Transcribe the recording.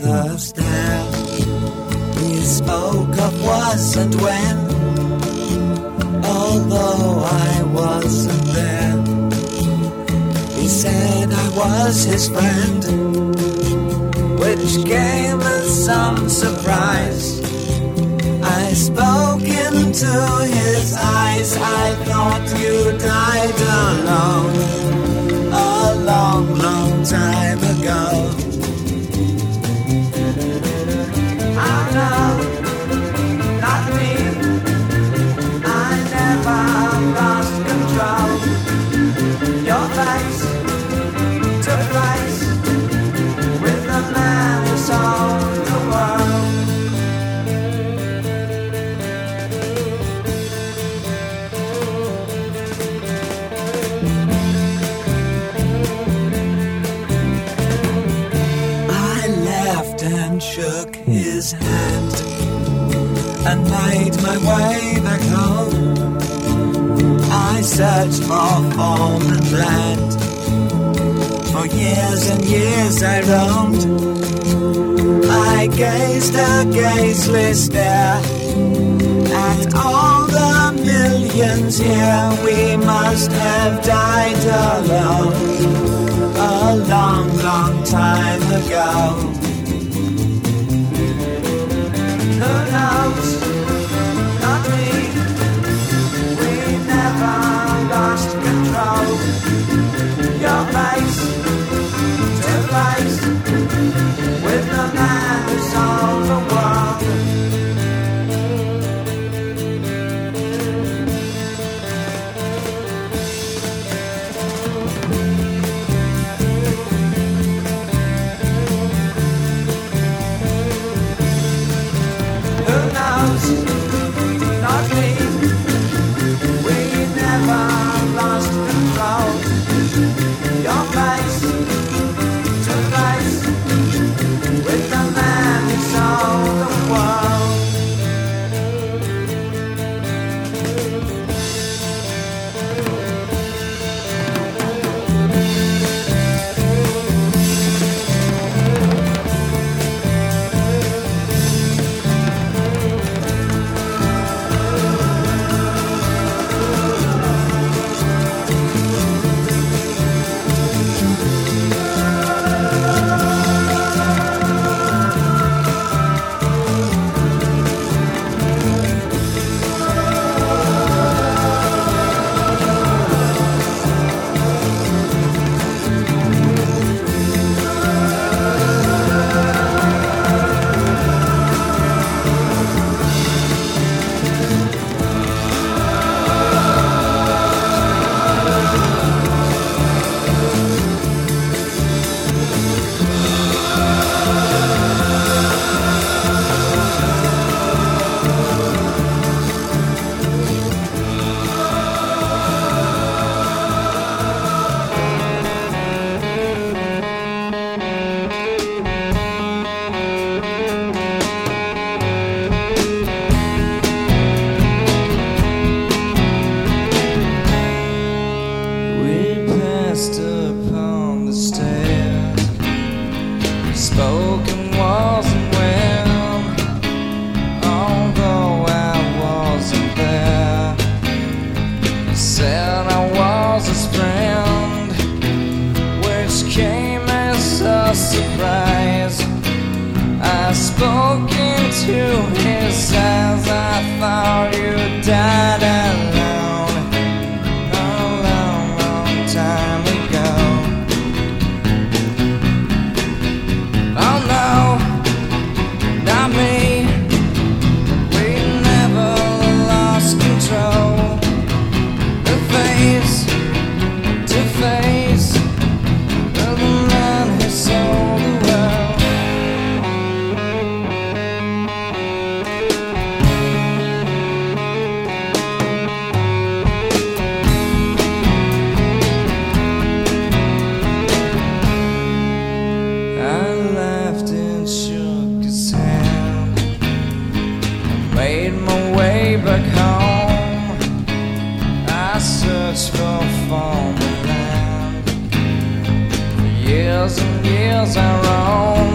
the stair. We spoke of was and when, although I wasn't there. He said I was his friend, which came as some surprise. I spoke into his eyes. I thought you died alone a long, long time ago. Oh no, not me. I never lost control. Your face to face with the man who sold the world. I laughed and shook his hand and made my way back home. I searched for form and land. For years and years I roamed. I gazed a gazeless stare at all the millions here. We must have died alone a long, long time ago. Who knows? Not me. We never lost control. Your face to face with the man who sold the world. Who knows? Not me. We never lost control. Your face to face with the man who sold the world. years and years I roamed.